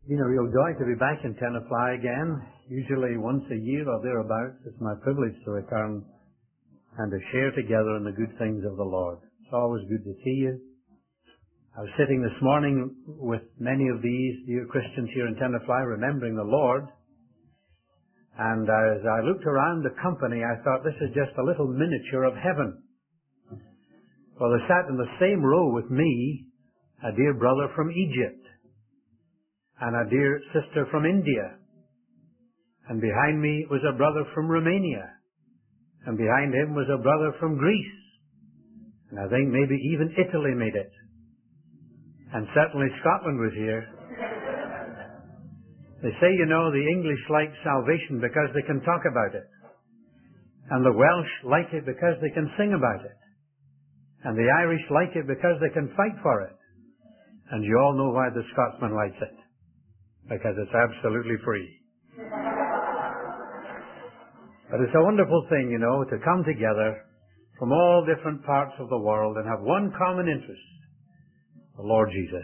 been a real joy to be back in Tenafly again. Usually once a year or thereabouts, it's my privilege to return and to share together in the good things of the Lord. It's always good to see you. I was sitting this morning with many of these dear Christians here in Tenafly, remembering the Lord. And as I looked around the company, I thought, this is just a little miniature of heaven. Well, they sat in the same row with me, a dear brother from Egypt, and a dear sister from India. And behind me was a brother from Romania. And behind him was a brother from Greece. And I think maybe even Italy made it. And certainly Scotland was here. They say, you know, the English like salvation because they can talk about it. And the Welsh like it because they can sing about it. And the Irish like it because they can fight for it. And you all know why the Scotsman likes it. Because it's absolutely free. But it's a wonderful thing, you know, to come together from all different parts of the world and have one common interest, the Lord Jesus.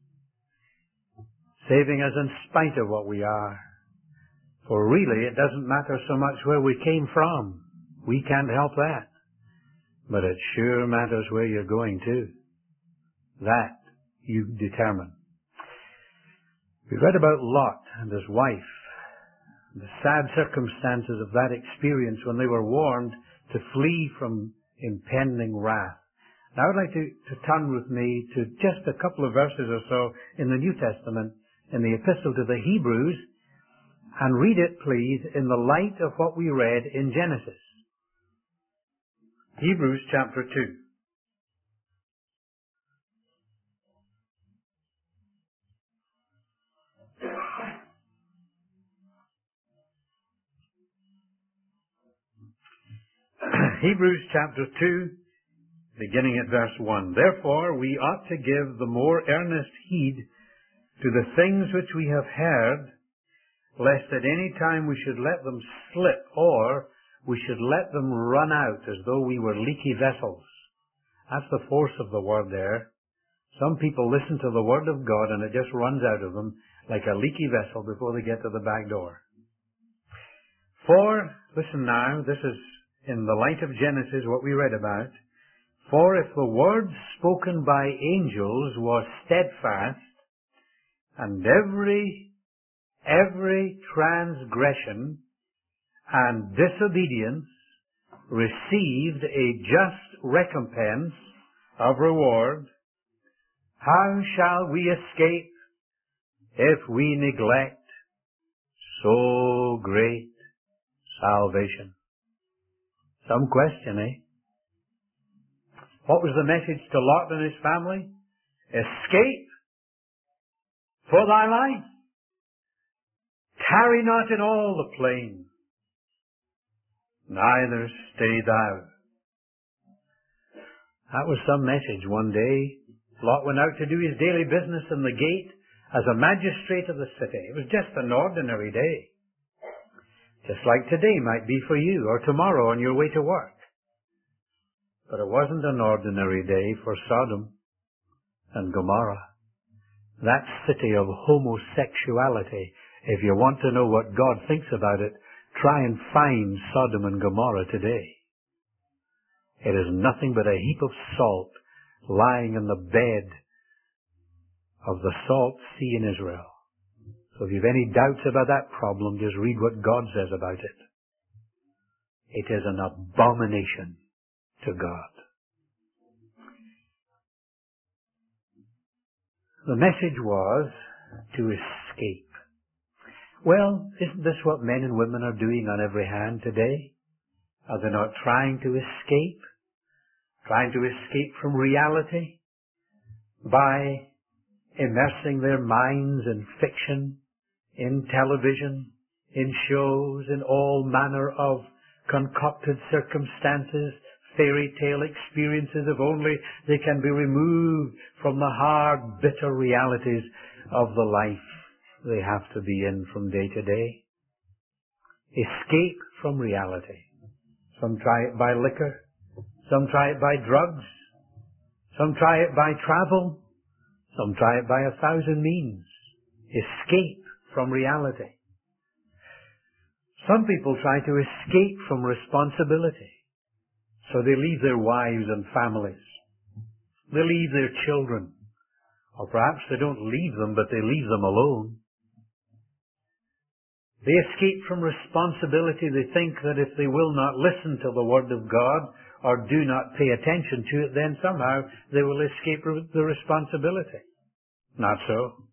Saving us in spite of what we are. For really, it doesn't matter so much where we came from. We can't help that. But it sure matters where you're going to. That you determine. We read about Lot and his wife, the sad circumstances of that experience when they were warned to flee from impending wrath. Now I'd like to turn with me to just a couple of verses or so in the New Testament, in the Epistle to the Hebrews, and read it, please, in the light of what we read in Genesis. Hebrews chapter 2. Hebrews chapter 2, beginning at verse 1. Therefore, we ought to give the more earnest heed to the things which we have heard, lest at any time we should let them slip, or we should let them run out as though we were leaky vessels. That's the force of the word there. Some people listen to the word of God and it just runs out of them like a leaky vessel before they get to the back door. For, listen now, this is in the light of Genesis, what we read about. For if the word spoken by angels was steadfast, and every transgression and disobedience received a just recompense of reward, how shall we escape if we neglect so great salvation? Some question, eh? What was the message to Lot and his family? Escape for thy life. Tarry not in all the plain, neither stay thou. That was some message one day. Lot went out to do his daily business in the gate as a magistrate of the city. It was just an ordinary day. Just like today might be for you, or tomorrow on your way to work. But it wasn't an ordinary day for Sodom and Gomorrah. That city of homosexuality. If you want to know what God thinks about it, try and find Sodom and Gomorrah today. It is nothing but a heap of salt lying in the bed of the salt sea in Israel. So if you have any doubts about that problem, just read what God says about it. It is an abomination to God. The message was to escape. Well, isn't this what men and women are doing on every hand today? Are they not trying to escape? Trying to escape from reality by immersing their minds in fiction, in television, in shows, in all manner of concocted circumstances, fairy tale experiences, if only they can be removed from the hard, bitter realities of the life they have to be in from day to day. Escape from reality. Some try it by liquor. Some try it by drugs. Some try it by travel. Some try it by 1,000 means. escape from reality. Some people try to escape from responsibility. So they leave their wives and families. They leave their children. Or perhaps they don't leave them, but they leave them alone. They escape from responsibility. They think that if they will not listen to the Word of God or do not pay attention to it, then somehow they will escape the responsibility. Not so.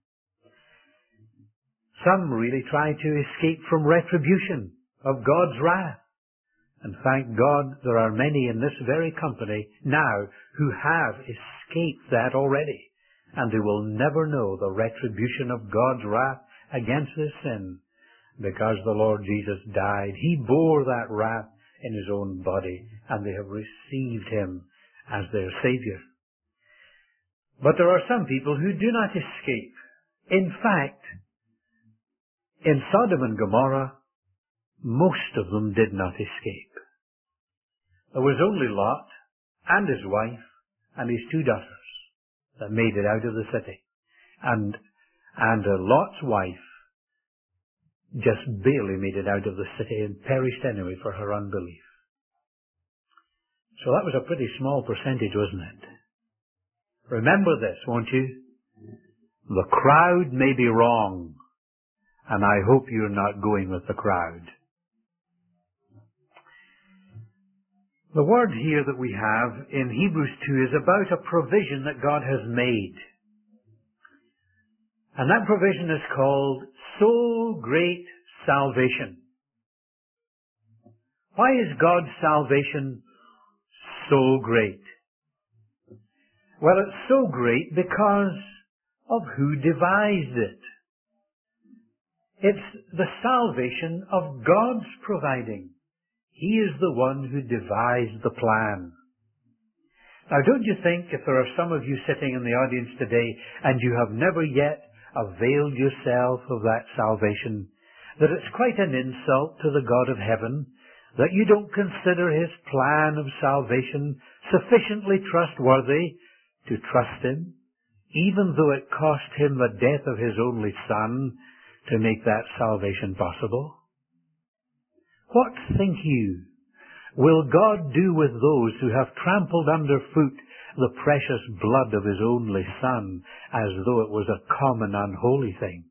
Some really try to escape from retribution of God's wrath. And thank God there are many in this very company now who have escaped that already. And they will never know the retribution of God's wrath against their sin, because the Lord Jesus died. He bore that wrath in His own body, and they have received Him as their Savior. But there are some people who do not escape. In fact, in Sodom and Gomorrah, most of them did not escape. There was only Lot and his wife and his 2 daughters that made it out of the city. And Lot's wife just barely made it out of the city and perished anyway for her unbelief. So that was a pretty small percentage, wasn't it? Remember this, won't you? The crowd may be wrong, and I hope you're not going with the crowd. The word here that we have in Hebrews 2 is about a provision that God has made. And that provision is called so great salvation. Why is God's salvation so great? Well, it's so great because of who devised it. It's the salvation of God's providing. He is the one who devised the plan. Now, don't you think if there are some of you sitting in the audience today and you have never yet availed yourself of that salvation, that it's quite an insult to the God of heaven that you don't consider His plan of salvation sufficiently trustworthy to trust Him, even though it cost Him the death of His only Son to make that salvation possible? What think you will God do with those who have trampled underfoot the precious blood of His only Son as though it was a common unholy thing?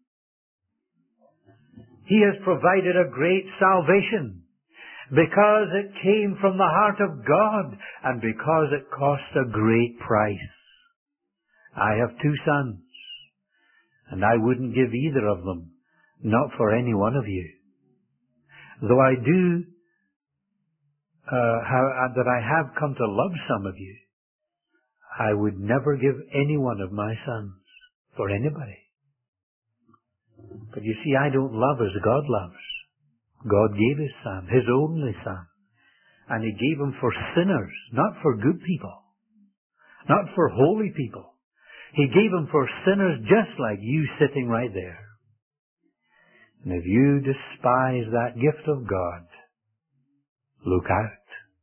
He has provided a great salvation because it came from the heart of God and because it cost a great price. I have 2 sons, and I wouldn't give either of them, not for any one of you. Though I do, that I have come to love some of you, I would never give any one of my sons for anybody. But you see, I don't love as God loves. God gave His Son, His only Son, and He gave Him for sinners, not for good people, not for holy people. He gave Him for sinners just like you sitting right there. And if you despise that gift of God, look out.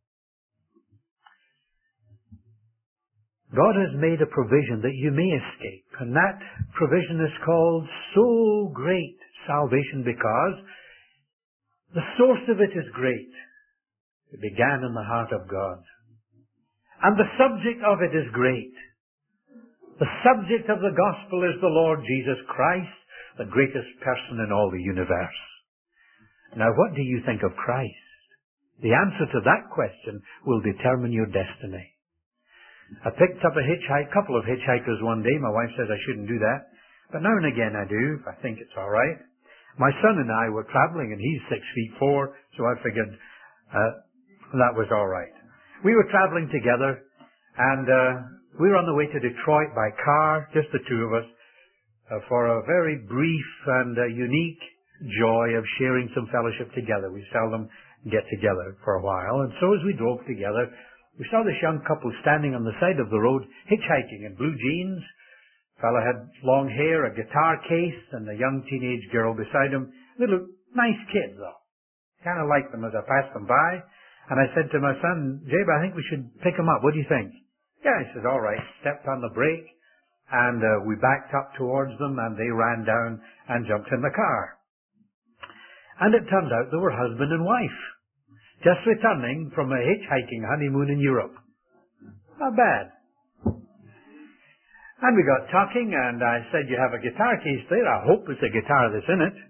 God has made a provision that you may escape, and that provision is called so great salvation because the source of it is great. It began in the heart of God. And the subject of it is great. The subject of the gospel is the Lord Jesus Christ, the greatest person in all the universe. Now, what do you think of Christ? The answer to that question will determine your destiny. I picked up a couple of hitchhikers one day. My wife says I shouldn't do that, but now and again I do. I think it's all right. My son and I were traveling, and he's 6'4", so I figured that was all right. We were traveling together, and we were on the way to Detroit by car, just the 2 of us, for a very brief and unique joy of sharing some fellowship together. We seldom get together for a while. And so as we drove together, we saw this young couple standing on the side of the road, hitchhiking in blue jeans. The fellow had long hair, a guitar case, and a young teenage girl beside him. They looked nice kids, though. Kind of liked them as I passed them by. And I said to my son, Jabe, I think we should pick them up. What do you think? Yeah, he says, all right. Stepped on the brake. And we backed up towards them, and they ran down and jumped in the car. And it turned out they were husband and wife, just returning from a hitchhiking honeymoon in Europe. Not bad. And we got talking, and I said, "You have a guitar case there. I hope it's a guitar that's in it."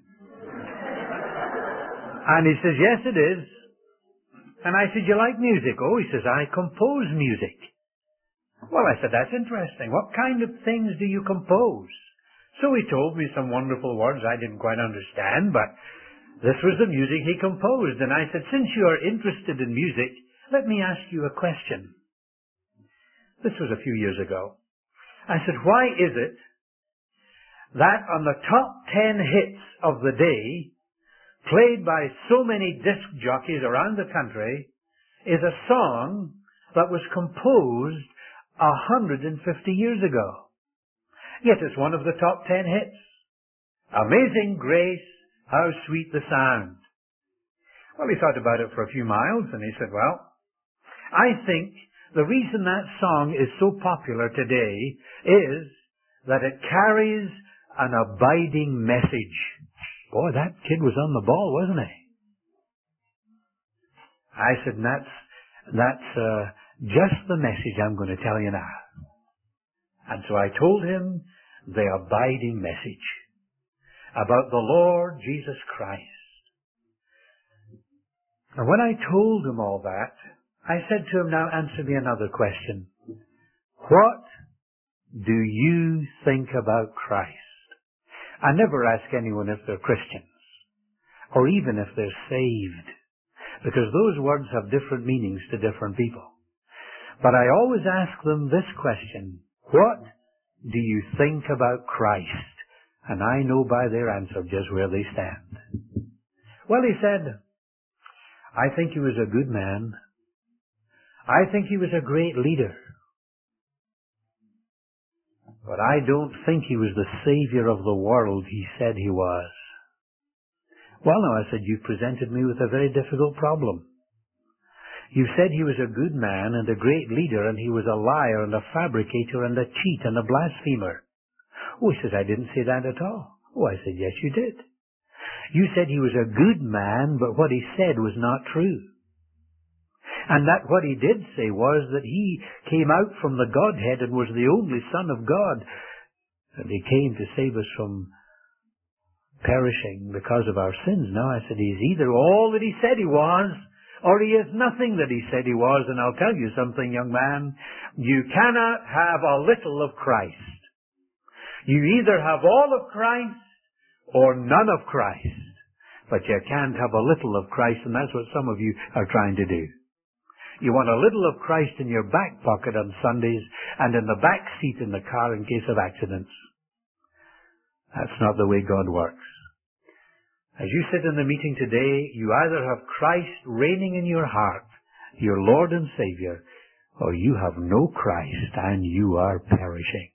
And he says, "Yes, it is." And I said, "You like music?" "Oh," he says, "I compose music." Well, I said, "That's interesting. What kind of things do you compose?" So he told me some wonderful words I didn't quite understand, but this was the music he composed. And I said, "Since you are interested in music, let me ask you a question." This was a few years ago. I said, "Why is it that on the top 10 hits of the day, played by so many disc jockeys around the country, is a song that was composed 150 years ago? Yet it's one of the top 10 hits. Amazing Grace, how sweet the sound." Well, he thought about it for a few miles, and he said, "Well, I think the reason that song is so popular today is that it carries an abiding message." Boy, that kid was on the ball, wasn't he? I said, that's just the message I'm going to tell you now. And so I told him the abiding message about the Lord Jesus Christ. And when I told him all that, I said to him, "Now answer me another question. What do you think about Christ?" I never ask anyone if they're Christians, or even if they're saved, because those words have different meanings to different people. But I always ask them this question: what do you think about Christ? And I know by their answer just where they stand. Well, he said, "I think he was a good man. I think he was a great leader. But I don't think he was the Savior of the world he said he was." Well, now, I said, "You presented me with a very difficult problem. You said he was a good man and a great leader, and he was a liar and a fabricator and a cheat and a blasphemer." Oh, he says, "I didn't say that at all." Oh, I said, "Yes, you did. You said he was a good man, but what he said was not true. And that what he did say was that he came out from the Godhead and was the only Son of God. And he came to save us from perishing because of our sins." Now I said, "He's either all that he said he was, or he is nothing that he said he was. And I'll tell you something, young man. You cannot have a little of Christ. You either have all of Christ or none of Christ. But you can't have a little of Christ, and that's what some of you are trying to do. You want a little of Christ in your back pocket on Sundays and in the back seat in the car in case of accidents. That's not the way God works. As you sit in the meeting today, you either have Christ reigning in your heart, your Lord and Savior, or you have no Christ and you are perishing.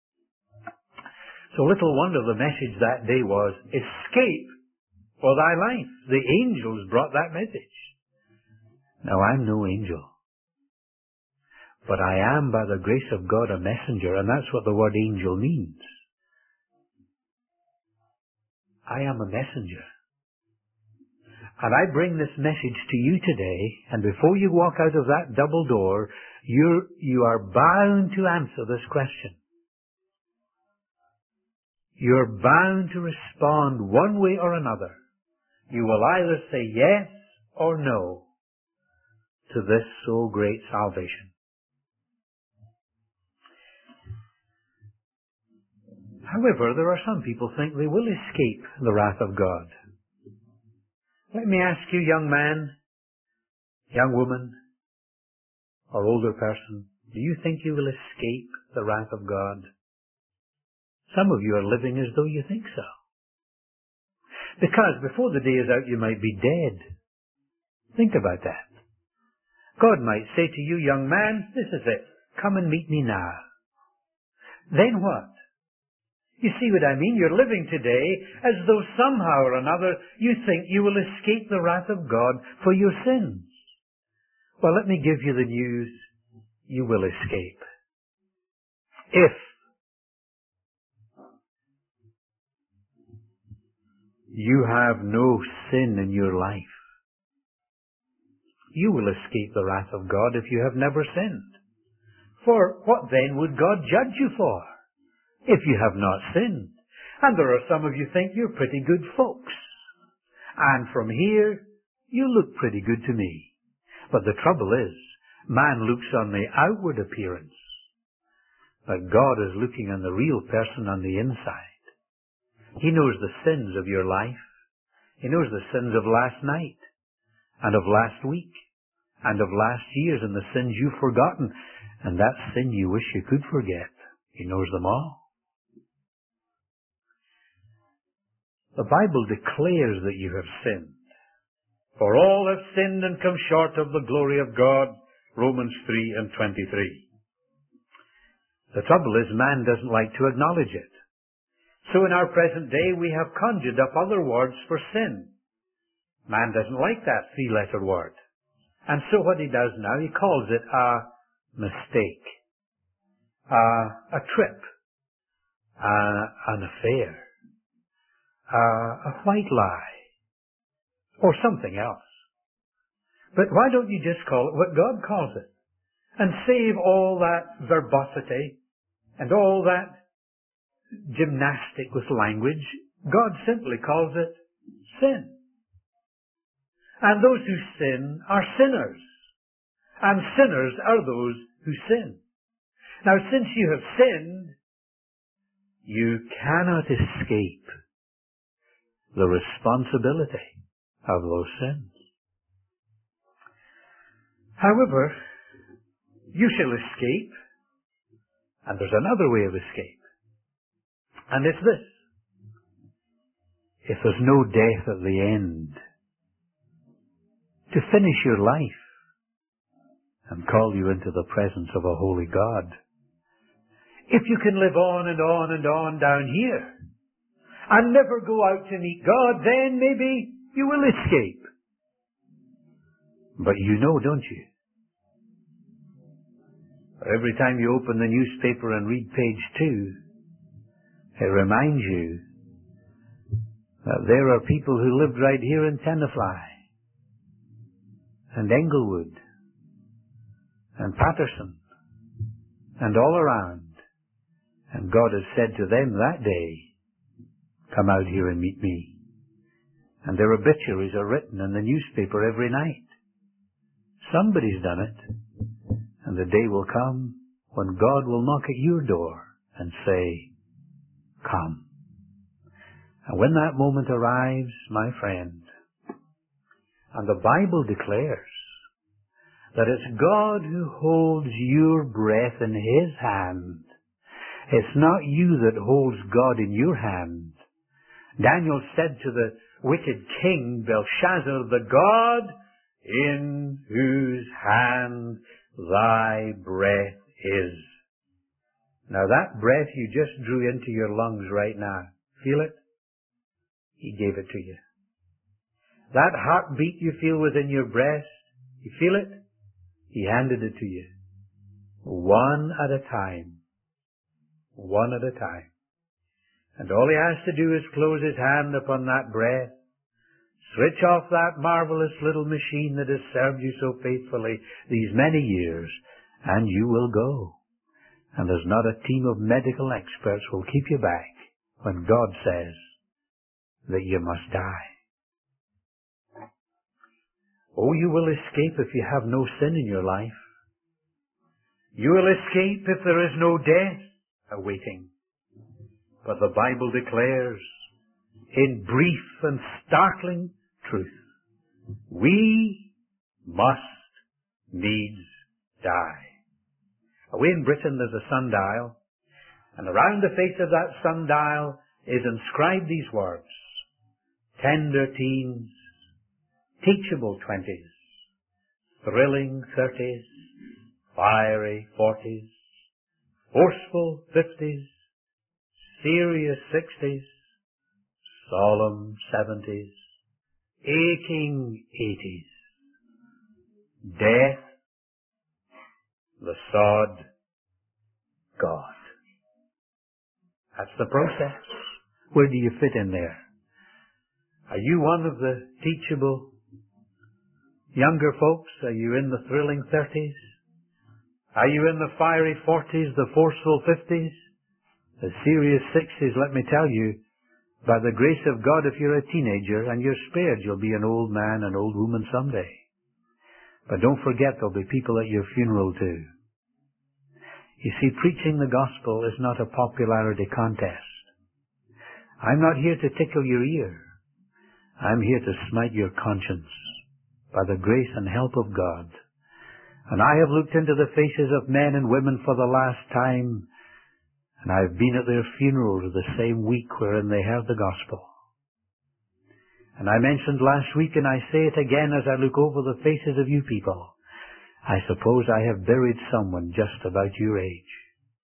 So little wonder the message that day was, "Escape for thy life." The angels brought that message. Now, I'm no angel, but I am, by the grace of God, a messenger, and that's what the word angel means. I am a messenger. And I bring this message to you today, and before you walk out of that double door, you are bound to answer this question. You're bound to respond one way or another. You will either say yes or no to this so great salvation. However, there are some people who think they will escape the wrath of God. Let me ask you, young man, young woman, or older person, do you think you will escape the wrath of God? Some of you are living as though you think so. Because before the day is out, you might be dead. Think about that. God might say to you, "Young man, this is it. Come and meet me now." Then what? You see what I mean? You're living today as though somehow or another you think you will escape the wrath of God for your sins. Well, let me give you the news. You will escape. If you have no sin in your life, you will escape the wrath of God if you have never sinned. For what then would God judge you for, if you have not sinned? And there are some of you think you're pretty good folks. And from here, you look pretty good to me. But the trouble is, man looks on the outward appearance, but God is looking on the real person on the inside. He knows the sins of your life. He knows the sins of last night, and of last week, and of last years, and the sins you've forgotten, and that sin you wish you could forget. He knows them all. The Bible declares that you have sinned. For all have sinned and come short of the glory of God, Romans 3:23. The trouble is, man doesn't like to acknowledge it. So in our present day, we have conjured up other words for sin. Man doesn't like that three-letter word. And so what he does now, he calls it a mistake, a trip, an affair, a white lie, or something else. But why don't you just call it what God calls it, and save all that verbosity and all that gymnastic with language? God simply calls it sin. And those who sin are sinners, and sinners are those who sin. Now, since you have sinned, you cannot escape the responsibility of those sins. However, you shall escape, and there's another way of escape. And it's this: if there's no death at the end, to finish your life and call you into the presence of a holy God. If you can live on and on and on down here and never go out to meet God, then maybe you will escape. But you know, don't you? Every time you open the newspaper and read page 2, it reminds you that there are people who lived right here in Tenafly and Englewood and Patterson and all around. And God has said to them that day, come out here and meet me. And their obituaries are written in the newspaper every night. Somebody's done it. And the day will come when God will knock at your door and say, come. And when that moment arrives, my friend, and the Bible declares that it's God who holds your breath in His hand. It's not you that holds God in your hand. Daniel said to the wicked king Belshazzar, the God in whose hand thy breath is. Now that breath you just drew into your lungs right now, feel it? He gave it to you. That heartbeat you feel within your breast, you feel it? He handed it to you. One at a time. One at a time. And all he has to do is close his hand upon that breath, switch off that marvelous little machine that has served you so faithfully these many years, and you will go. And there's not a team of medical experts will keep you back when God says that you must die. Oh, you will escape if you have no sin in your life. You will escape if there is no death awaiting. But the Bible declares in brief and startling truth, we must needs die. Away in Britain there's a sundial, and around the face of that sundial is inscribed these words: tender teens, teachable 20s, thrilling 30s, fiery 40s, forceful 50s, serious 60s, solemn 70s, aching 80s, death, the sod, God. That's the process. Where do you fit in there? Are you one of the teachable younger folks? Are you in the thrilling 30s? Are you in the fiery 40s, the forceful 50s, the serious 60s? Let me tell you, by the grace of God, if you're a teenager and you're spared, you'll be an old man, an old woman someday. But don't forget, there'll be people at your funeral too. You see, preaching the gospel is not a popularity contest. I'm not here to tickle your ear. I'm here to smite your conscience by the grace and help of God. And I have looked into the faces of men and women for the last time, and I've been at their funerals the same week wherein they heard the gospel. And I mentioned last week, and I say it again as I look over the faces of you people, I suppose I have buried someone just about your age.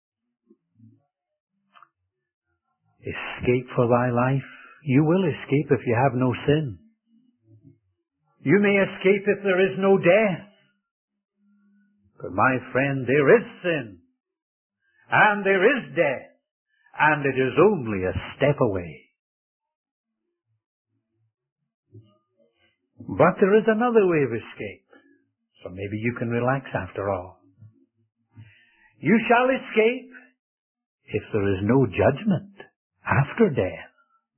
Escape for thy life. You will escape if you have no sin. You may escape if there is no death. But my friend, there is sin. And there is death. And it is only a step away. But there is another way of escape. So maybe you can relax after all. You shall escape if there is no judgment after death.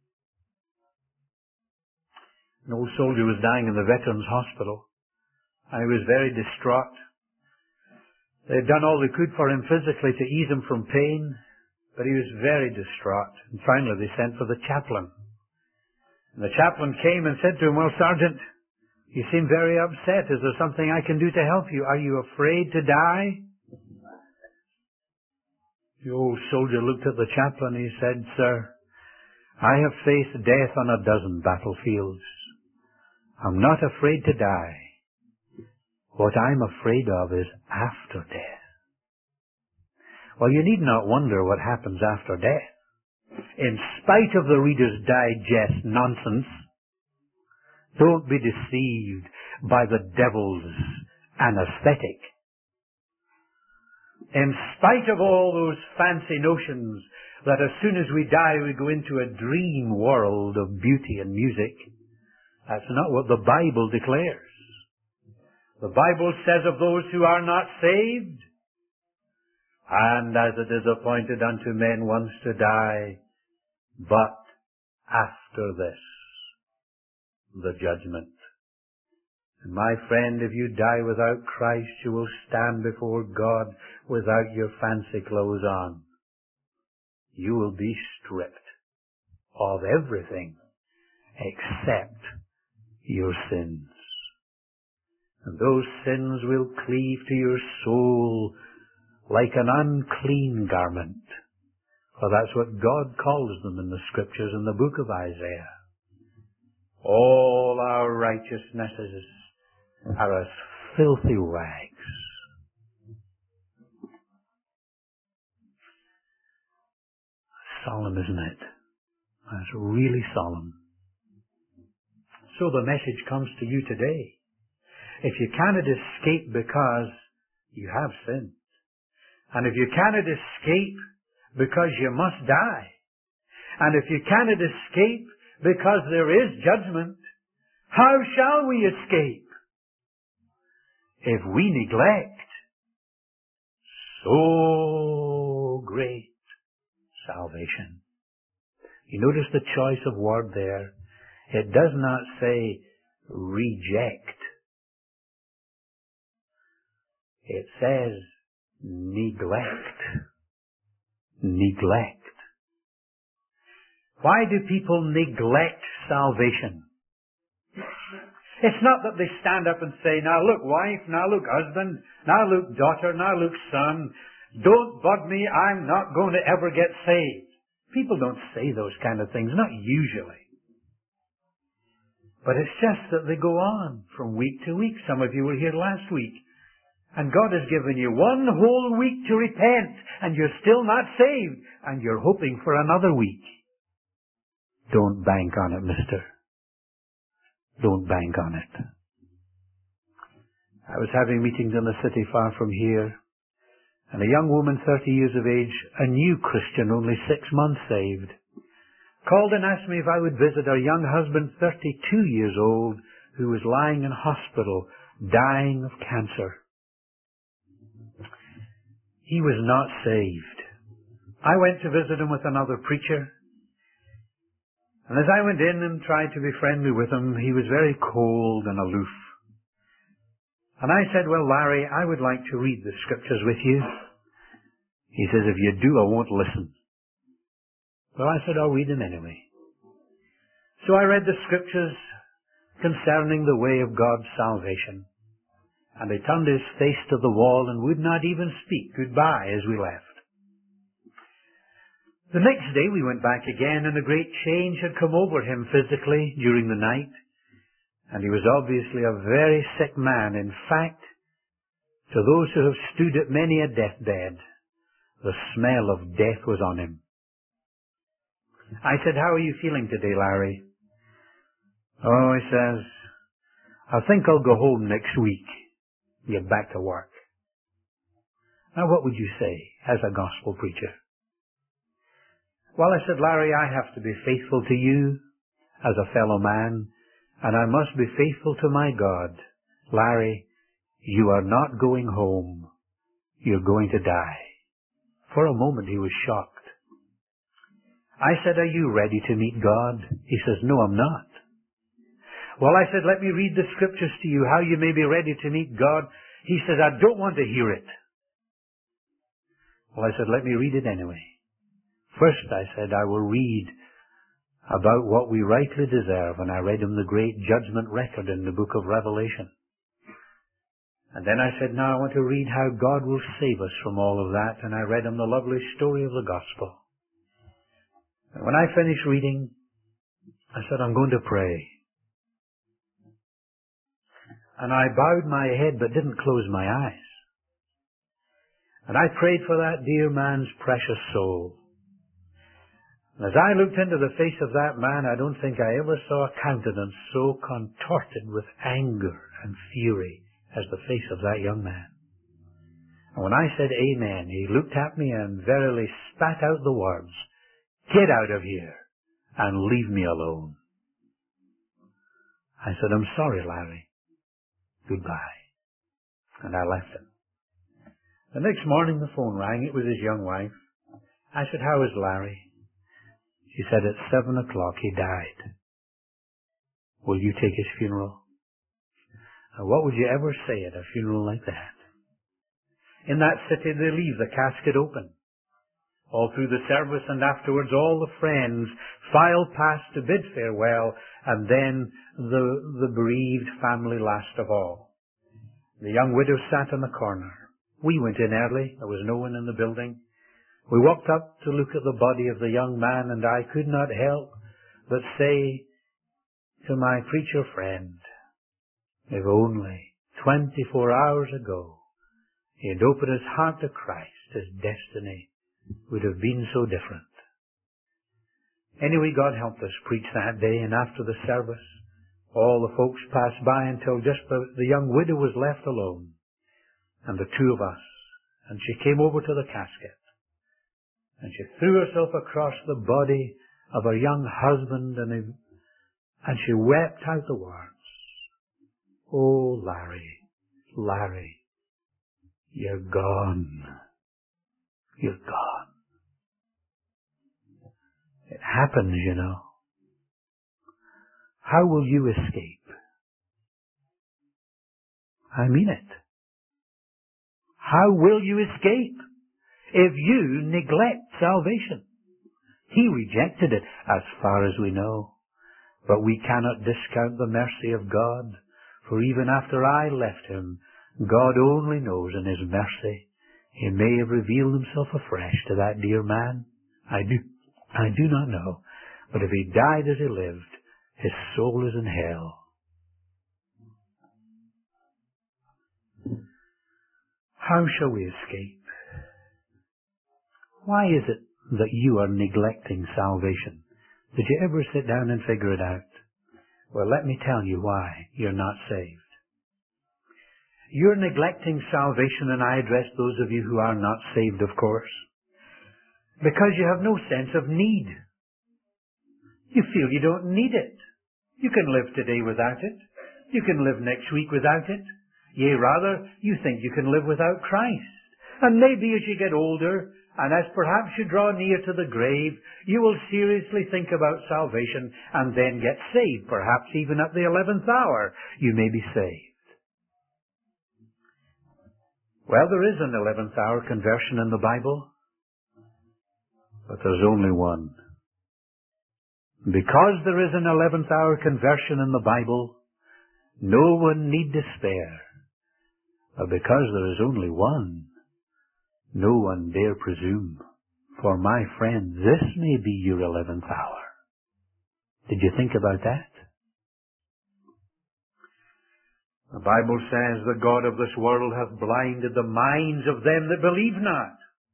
An old soldier was dying in the Veterans Hospital, and he was very distraught. They had done all they could for him physically to ease him from pain, but he was very distraught. And finally they sent for the chaplain. And the chaplain came and said to him, "Well, Sergeant, you seem very upset. Is there something I can do to help you? Are you afraid to die?" The old soldier looked at the chaplain and he said, "Sir, I have faced death on a dozen battlefields. I'm not afraid to die. What I'm afraid of is after death." Well, you need not wonder what happens after death. In spite of the Reader's Digest nonsense, don't be deceived by the devil's anesthetic. In spite of all those fancy notions that as soon as we die we go into a dream world of beauty and music, that's not what the Bible declares. The Bible says of those who are not saved, "And as it is appointed unto men once to die, but after this, the judgment." And my friend, if you die without Christ, you will stand before God without your fancy clothes on. You will be stripped of everything except your sins. And those sins will cleave to your soul like an unclean garment. For that's what God calls them in the Scriptures in the book of Isaiah. All our righteousnesses are as filthy rags. Solemn, isn't it? That's really solemn. So the message comes to you today. If you cannot escape because you have sinned, and if you cannot escape because you must die, and if you cannot escape because there is judgment, how shall we escape? If we neglect so great salvation. You notice the choice of word there. It does not say reject. It says neglect. Neglect. Why do people neglect salvation? It's not that they stand up and say, "Now look wife, now look husband, now look daughter, now look son, don't bug me, I'm not going to ever get saved." People don't say those kind of things, not usually. But it's just that they go on from week to week. Some of you were here last week, and God has given you one whole week to repent, and you're still not saved, and you're hoping for another week. Don't bank on it, mister. Don't bank on it. I was having meetings in a city far from here, and a young woman, 30 years of age, a new Christian, only 6 months saved, called and asked me if I would visit her young husband, 32 years old, who was lying in hospital, dying of cancer. He was not saved. I went to visit him with another preacher, and as I went in and tried to be friendly with him, he was very cold and aloof. And I said, well, Larry, I would like to read the scriptures with you. He says, if you do, I won't listen. Well, I said, I'll read them anyway. So I read the scriptures concerning the way of God's salvation. And he turned his face to the wall and would not even speak goodbye as we left. The next day we went back again, and a great change had come over him physically during the night. And he was obviously a very sick man. In fact, to those who have stood at many a deathbed, the smell of death was on him. I said, how are you feeling today, Larry? Oh, he says, I think I'll go home next week, get back to work. Now, what would you say as a gospel preacher? Well, I said, Larry, I have to be faithful to you as a fellow man, and I must be faithful to my God. Larry, you are not going home. You're going to die. For a moment he was shocked. I said, are you ready to meet God? He says, no, I'm not. Well, I said, let me read the scriptures to you, how you may be ready to meet God. He says, I don't want to hear it. Well, I said, let me read it anyway. First, I said, I will read about what we rightly deserve, and I read him the great judgment record in the book of Revelation. And then I said, now I want to read how God will save us from all of that, and I read him the lovely story of the gospel. And when I finished reading, I said, I'm going to pray. And I bowed my head but didn't close my eyes. And I prayed for that dear man's precious soul. And as I looked into the face of that man, I don't think I ever saw a countenance so contorted with anger and fury as the face of that young man. And when I said amen, he looked at me and verily spat out the words, get out of here and leave me alone. I said, I'm sorry, Larry. Goodbye. And I left him. The next morning the phone rang. It was his young wife. I said, how is Larry? She said, at 7 o'clock he died. Will you take his funeral? Now, what would you ever say at a funeral like that? In that city they leave the casket open. All through the service and afterwards all the friends file past to bid farewell, and then the bereaved family last of all. The young widow sat in the corner. We went in early. There was no one in the building. We walked up to look at the body of the young man, and I could not help but say to my preacher friend, if only 24 hours ago he had opened his heart to Christ, his destiny would have been so different. Anyway, God helped us preach that day, and after the service, all the folks passed by until just the young widow was left alone, and the two of us, and she came over to the casket, and she threw herself across the body of her young husband, and she wept out the words, oh, Larry, Larry, you're gone. You're gone. It happens, you know. How will you escape? I mean it. How will you escape if you neglect salvation? He rejected it as far as we know. But we cannot discount the mercy of God, for even after I left him, God only knows in his mercy he may have revealed himself afresh to that dear man. I do not know. But if he died as he lived, his soul is in hell. How shall we escape? Why is it that you are neglecting salvation? Did you ever sit down and figure it out? Well, let me tell you why you're not saved. You're neglecting salvation, and I address those of you who are not saved, of course, because you have no sense of need. You feel you don't need it. You can live today without it. You can live next week without it. Yea, rather, you think you can live without Christ. And maybe as you get older, and as perhaps you draw near to the grave, you will seriously think about salvation and then get saved. Perhaps even at the 11th hour, you may be saved. Well, there is an 11th hour conversion in the Bible, but there's only one. Because there is an 11th hour conversion in the Bible, no one need despair. But because there is only one, no one dare presume. For my friend, this may be your 11th hour. Did you think about that? The Bible says, the God of this world hath blinded the minds of them that believe not,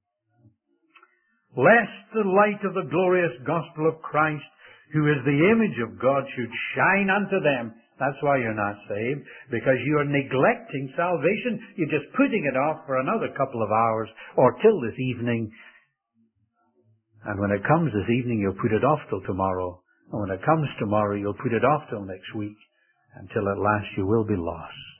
lest the light of the glorious gospel of Christ, who is the image of God, should shine unto them. That's why you're not saved, because you are neglecting salvation. You're just putting it off for another couple of hours or till this evening. And when it comes this evening, you'll put it off till tomorrow. And when it comes tomorrow, you'll put it off till next week, until at last you will be lost.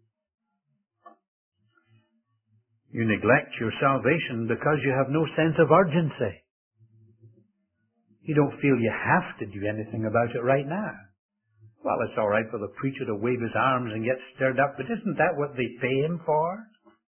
You neglect your salvation because you have no sense of urgency. You don't feel you have to do anything about it right now. Well, it's all right for the preacher to wave his arms and get stirred up, but isn't that what they pay him for?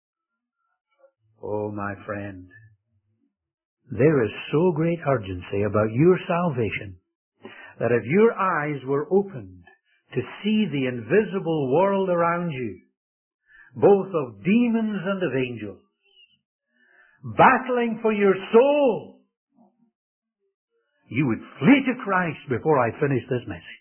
Oh, my friend, there is so great urgency about your salvation that if your eyes were opened to see the invisible world around you, both of demons and of angels, battling for your soul, you would flee to Christ before I finish this message.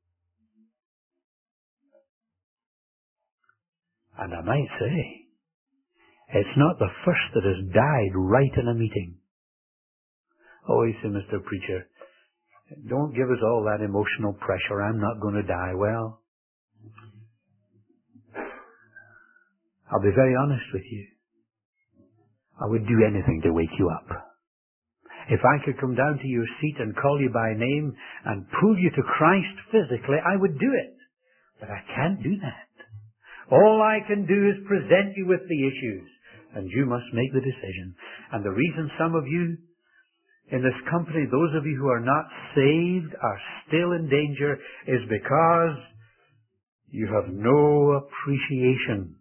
And I might say, it's not the first that has died right in a meeting. Oh, you say, Mr. Preacher, don't give us all that emotional pressure. I'm not going to die. Well, I'll be very honest with you. I would do anything to wake you up. If I could come down to your seat and call you by name and pull you to Christ physically, I would do it. But I can't do that. All I can do is present you with the issues, and you must make the decision. And the reason some of you in this company, those of you who are not saved, are still in danger is because you have no appreciation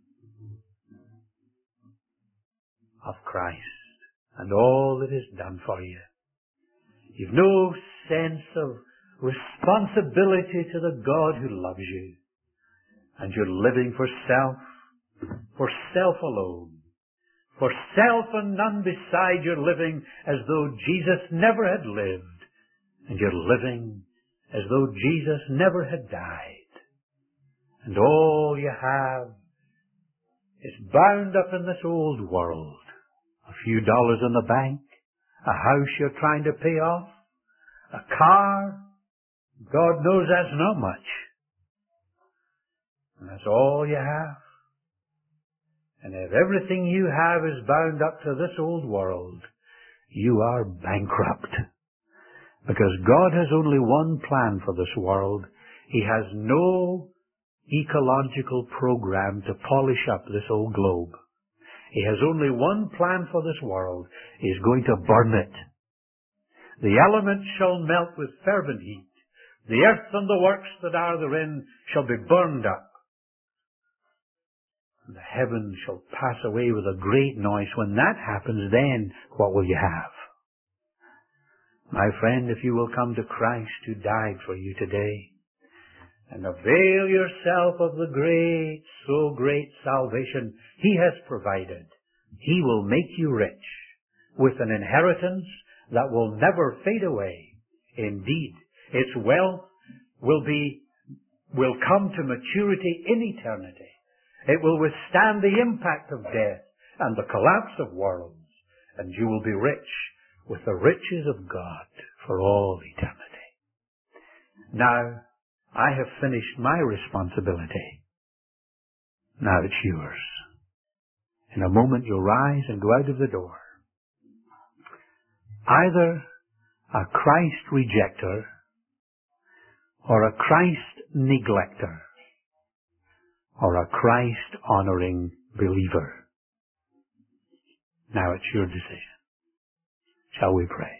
of Christ and all that is done for you. You've no sense of responsibility to the God who loves you. And you're living for self alone. For self and none beside, you're living as though Jesus never had lived. And you're living as though Jesus never had died. And all you have is bound up in this old world. A few dollars in the bank, a house you're trying to pay off, a car. God knows that's not much. And that's all you have. And if everything you have is bound up to this old world, you are bankrupt. Because God has only one plan for this world. He has no ecological program to polish up this old globe. He has only one plan for this world. He is going to burn it. The elements shall melt with fervent heat. The earth and the works that are therein shall be burned up. The heavens shall pass away with a great noise. When that happens, then what will you have? My friend, if you will come to Christ who died for you today and avail yourself of the great, so great salvation He has provided, He will make you rich with an inheritance that will never fade away. Indeed, its wealth will come to maturity in eternity. It will withstand the impact of death and the collapse of worlds, and you will be rich with the riches of God for all eternity. Now, I have finished my responsibility. Now it's yours. In a moment you'll rise and go out of the door. Either a Christ rejecter or a Christ neglector, or a Christ-honoring believer? Now it's your decision. Shall we pray?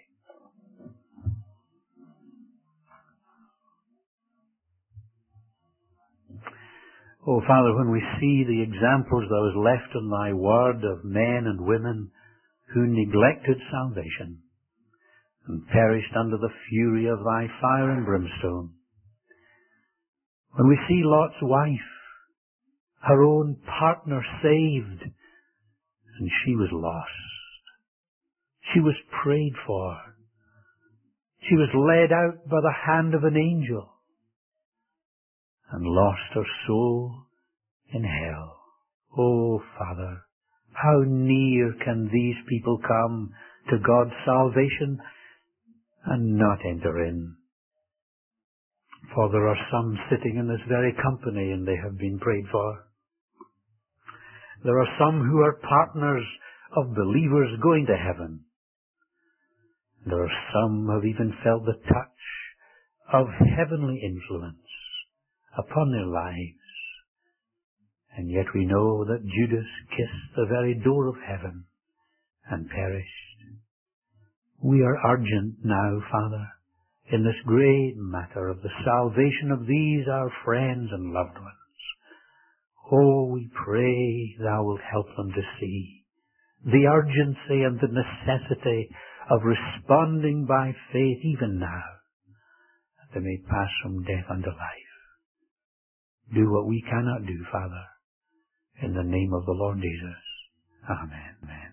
Oh, Father, when we see the examples that was left in thy word of men and women who neglected salvation and perished under the fury of thy fire and brimstone, when we see Lot's wife, her own partner saved, and she was lost. She was prayed for. She was led out by the hand of an angel and lost her soul in hell. Oh, Father, how near can these people come to God's salvation and not enter in? For there are some sitting in this very company and they have been prayed for. There are some who are partners of believers going to heaven. There are some who have even felt the touch of heavenly influence upon their lives. And yet we know that Judas kissed the very door of heaven and perished. We are urgent now, Father, in this great matter of the salvation of these our friends and loved ones. Oh, we pray thou wilt help them to see the urgency and the necessity of responding by faith even now, that they may pass from death unto life. Do what we cannot do, Father, in the name of the Lord Jesus. Amen. Amen.